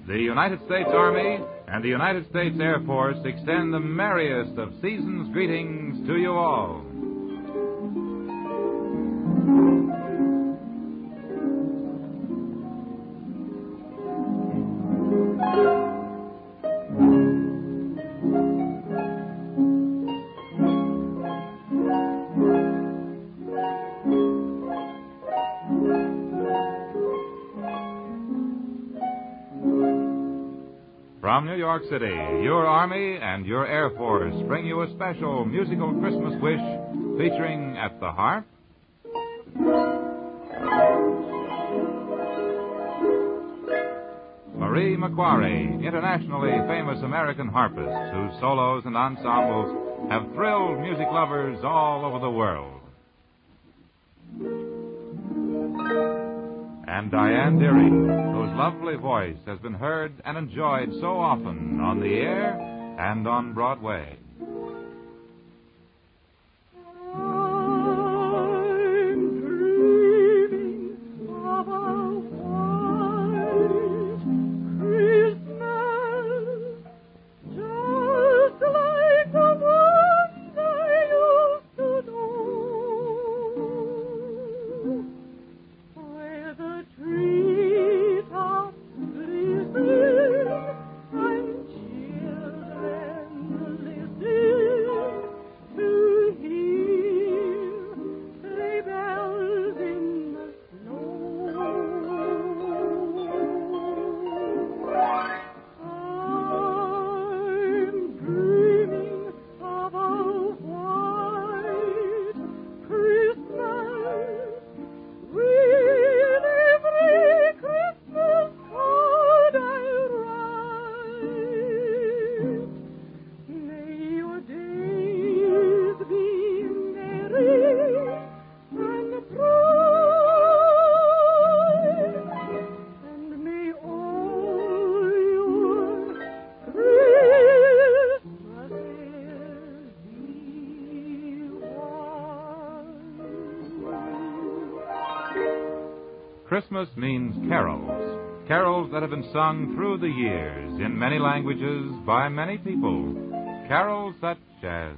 The United States Army and the United States Air Force extend the merriest of season's greetings to you all. From New York City, your Army and your Air Force bring you a special musical Christmas wish featuring at the harp Marie McQuarrie, internationally famous American harpist whose solos and ensembles have thrilled music lovers all over the world. And Diane Deering, whose lovely voice has been heard and enjoyed so often on the air and on Broadway. Christmas means carols. Carols that have been sung through the years in many languages by many people. Carols such as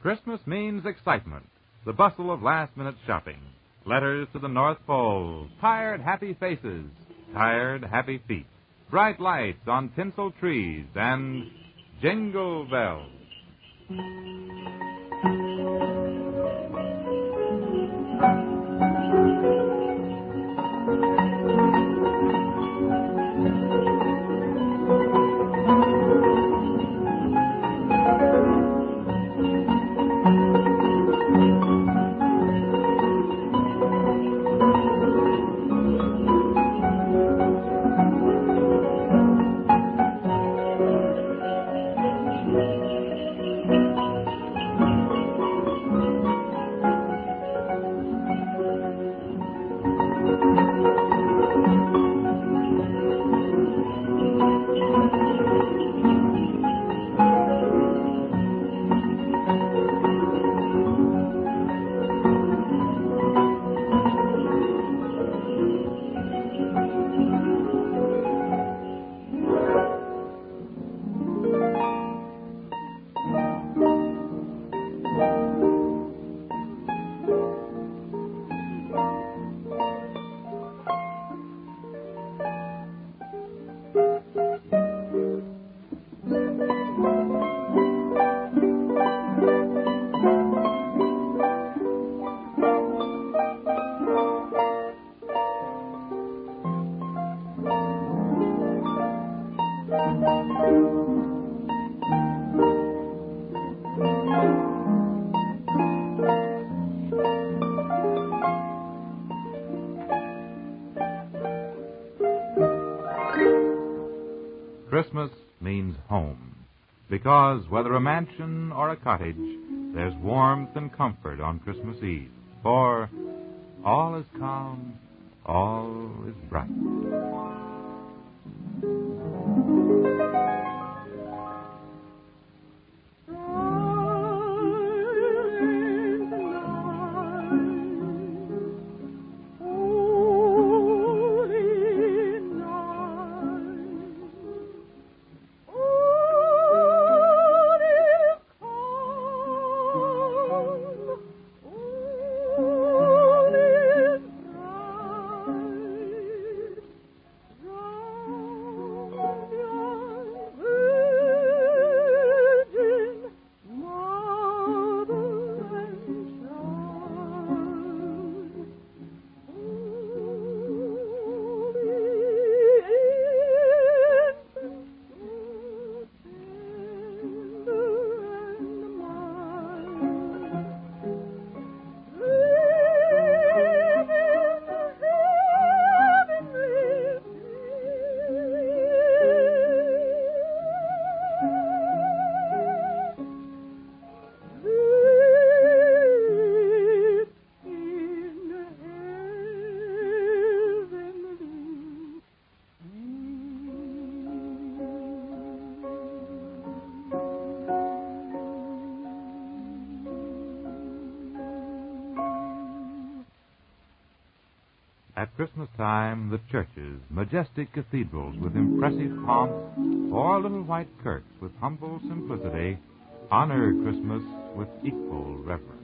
Christmas means excitement, the bustle of last-minute shopping, letters to the North Pole, tired, happy faces, tired, happy feet, bright lights on tinsel trees, and jingle bells. Christmas means home, because whether a mansion or a cottage, there's warmth and comfort on Christmas Eve. For all is calm, all is bright. At Christmas time, the churches, majestic cathedrals with impressive pomp, or little white kirks with humble simplicity, honor Christmas with equal reverence.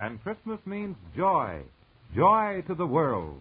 And Christmas means joy. Joy to the world.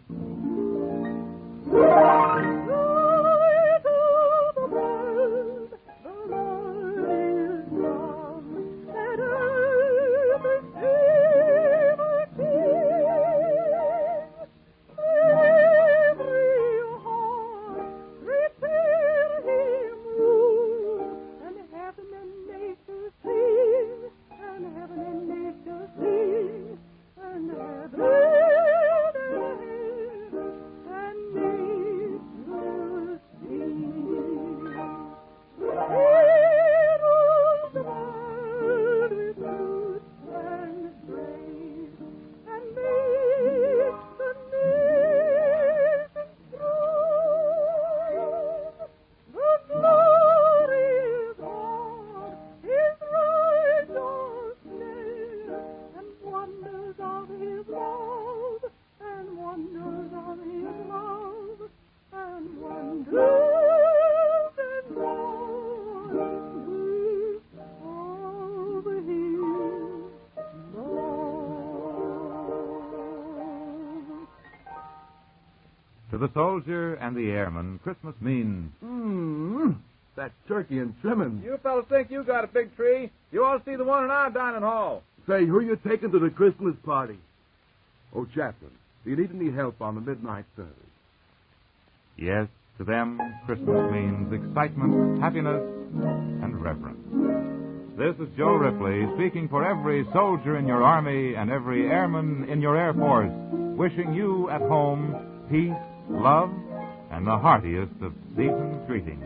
To the soldier and the airman, Christmas means... That turkey and trimmings. You fellas think you got a big tree? You all see the one in our dining hall. Say, who you taking to the Christmas party? Oh, Chaplain, do you need any help on the midnight service? Yes, to them, Christmas means excitement, happiness, and reverence. This is Joe Ripley speaking for every soldier in your army and every airman in your Air Force, wishing you at home peace, love, and the heartiest of season's greetings.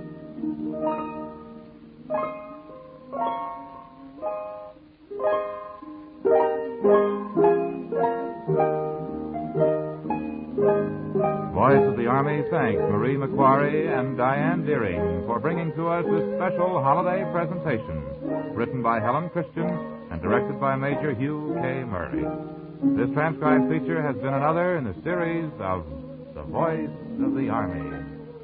Voice of the Army thanks Marie McQuarrie and Diane Deering for bringing to us this special holiday presentation, written by Helen Christian and directed by Major Hugh K. Murray. This transcribed feature has been another in the series of The Voice of the Army.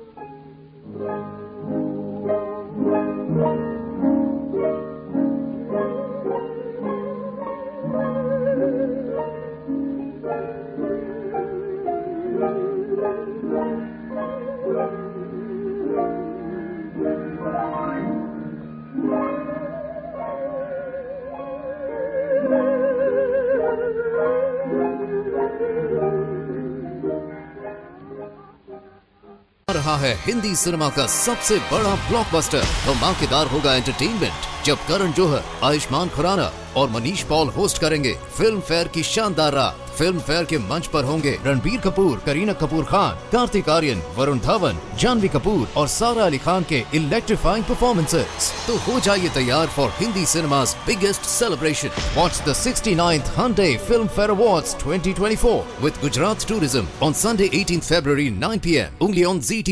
रहा है Hindi cinema का सबसे बड़ा blockbuster. धमाकेदार होगा entertainment जब करण जौहर, आयुष्मान खुराना और Manish Paul host करेंगे फिल्म फेयर की शानदार रात। फिल्म फेयर के मंच पर होंगे रणबीर कपूर, करीना कपूर खान, कार्तिक आर्यन, वरुण धवन, जानवी कपूर और सारा अली खान के इलेक्ट्रीफाइंग परफॉर्मेंसेस। तो हो जाइए तैयार for Hindi cinema's biggest celebration. Watch the 69th Hyundai Film Fair Awards 2024 with Gujarat Tourism on Sunday 18th February 9 p.m. only on ZT.